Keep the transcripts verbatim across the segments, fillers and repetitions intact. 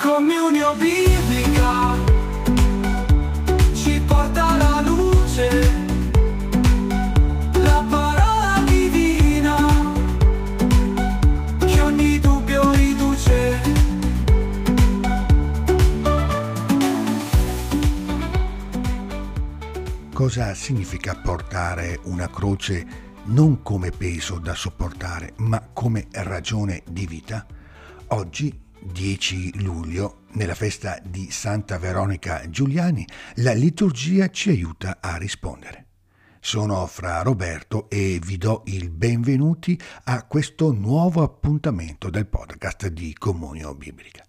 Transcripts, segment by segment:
Comunione biblica ci porta alla luce, la parola divina che ogni dubbio riduce. Cosa significa portare una croce non come peso da sopportare, ma come ragione di vita? Oggi, dieci luglio, nella festa di Santa Veronica Giuliani, la liturgia ci aiuta a rispondere. Sono Fra Roberto e vi do il benvenuti a questo nuovo appuntamento del podcast di Comunione Biblica.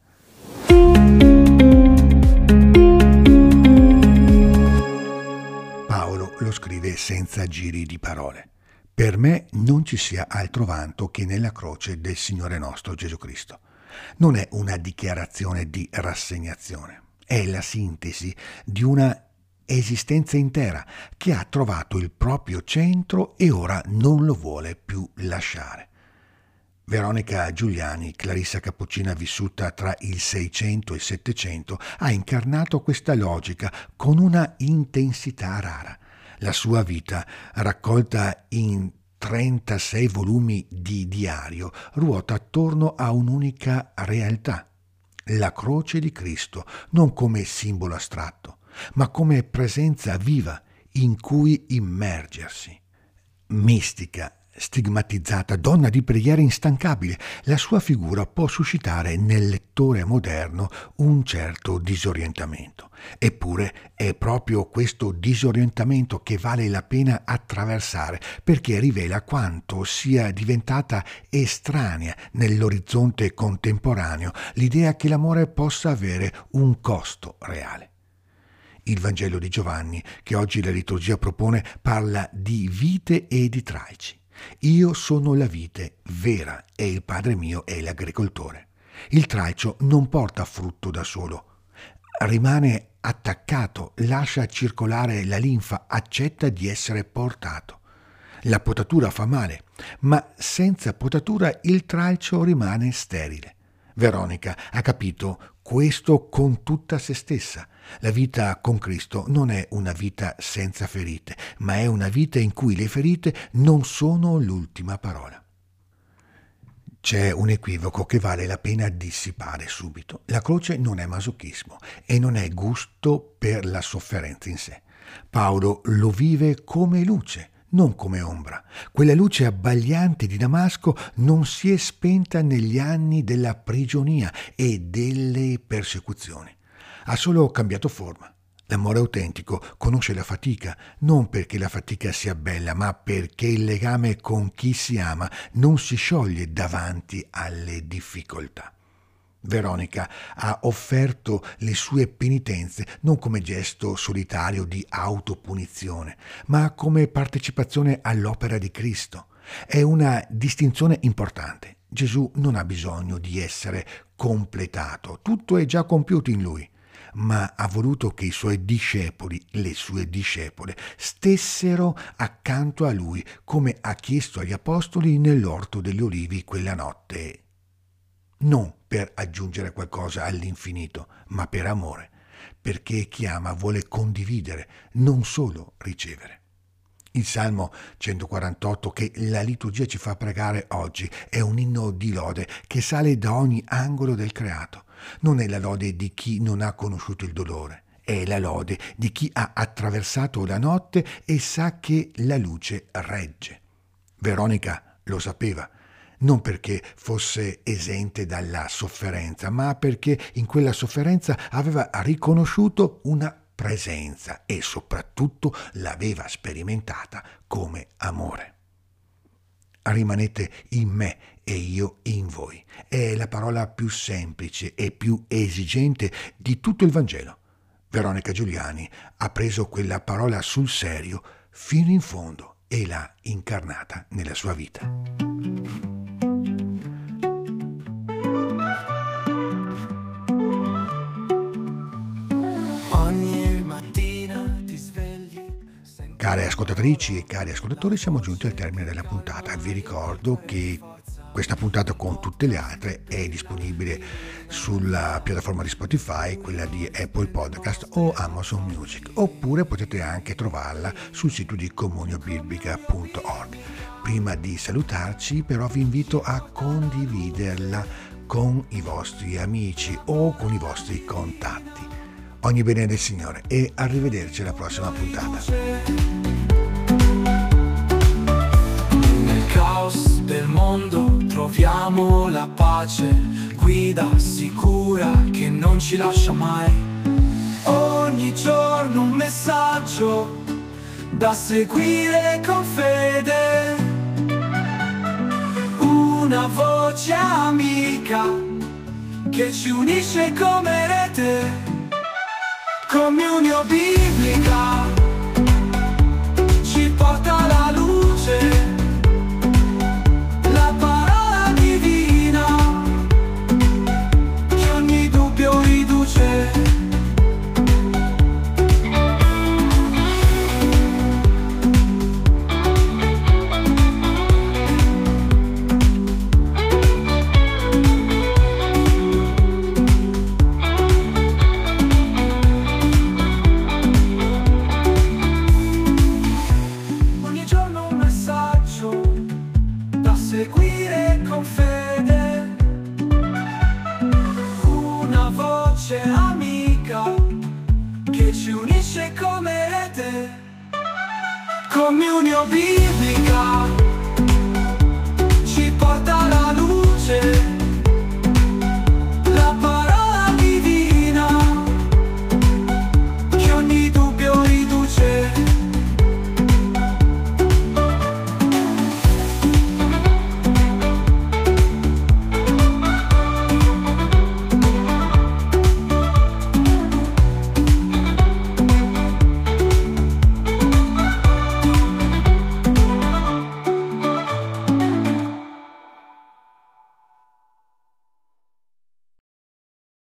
Paolo lo scrive senza giri di parole. Per me non ci sia altro vanto che nella croce del Signore nostro Gesù Cristo. Non è una dichiarazione di rassegnazione, è la sintesi di una esistenza intera che ha trovato il proprio centro e ora non lo vuole più lasciare. Veronica Giuliani, clarissa cappuccina vissuta tra il Seicento e il Settecento, ha incarnato questa logica con una intensità rara. La sua vita, raccolta in trentasei volumi di diario, ruota attorno a un'unica realtà: la croce di Cristo, non come simbolo astratto, ma come presenza viva in cui immergersi. Mistica, stigmatizzata, donna di preghiera instancabile, la sua figura può suscitare nel lettore moderno un certo disorientamento. Eppure è proprio questo disorientamento che vale la pena attraversare, perché rivela quanto sia diventata estranea nell'orizzonte contemporaneo l'idea che l'amore possa avere un costo reale. Il Vangelo di Giovanni, che oggi la liturgia propone, parla di vite e di tralci. Io sono la vite vera e il Padre mio è l'agricoltore. Il tralcio non porta frutto da solo, rimane attaccato, lascia circolare la linfa, accetta di essere portato. La potatura fa male, ma senza potatura il tralcio rimane sterile. Veronica ha capito questo con tutta se stessa. La vita con Cristo non è una vita senza ferite, ma è una vita in cui le ferite non sono l'ultima parola. C'è un equivoco che vale la pena dissipare subito. La croce non è masochismo e non è gusto per la sofferenza in sé. Paolo lo vive come luce, non come ombra. Quella luce abbagliante di Damasco non si è spenta negli anni della prigionia e delle persecuzioni. Ha solo cambiato forma. L'amore autentico conosce la fatica, non perché la fatica sia bella, ma perché il legame con chi si ama non si scioglie davanti alle difficoltà. Veronica ha offerto le sue penitenze non come gesto solitario di autopunizione, ma come partecipazione all'opera di Cristo. È una distinzione importante. Gesù non ha bisogno di essere completato, tutto è già compiuto in lui, ma ha voluto che i suoi discepoli, le sue discepole, stessero accanto a lui, come ha chiesto agli apostoli nell'Orto degli Olivi quella notte. Non per aggiungere qualcosa all'infinito, ma per amore, perché chi ama vuole condividere, non solo ricevere. Il Salmo centoquarantotto che la liturgia ci fa pregare oggi è un inno di lode che sale da ogni angolo del creato. Non è la lode di chi non ha conosciuto il dolore, è la lode di chi ha attraversato la notte e sa che la luce regge. Veronica lo sapeva, non perché fosse esente dalla sofferenza, ma perché in quella sofferenza aveva riconosciuto una presenza e soprattutto l'aveva sperimentata come amore. Rimanete in me e io in voi. È la parola più semplice e più esigente di tutto il Vangelo. Veronica Giuliani ha preso quella parola sul serio fino in fondo e l'ha incarnata nella sua vita. Care ascoltatrici e cari ascoltatori, siamo giunti al termine della puntata. Vi ricordo che questa puntata con tutte le altre è disponibile sulla piattaforma di Spotify, quella di Apple Podcast o Amazon Music, oppure potete anche trovarla sul sito di comuniobiblica punto org. Prima di salutarci però vi invito a condividerla con i vostri amici o con i vostri contatti. Ogni bene del Signore e arrivederci alla prossima puntata. Del mondo troviamo la pace, guida sicura che non ci lascia mai. Ogni giorno un messaggio da seguire con fede, una voce amica che ci unisce come rete. Comunio biblica ci porta alla luce, seguire con fede, una voce amica che ci unisce come rete. Comunio biblica ci porta alla luce.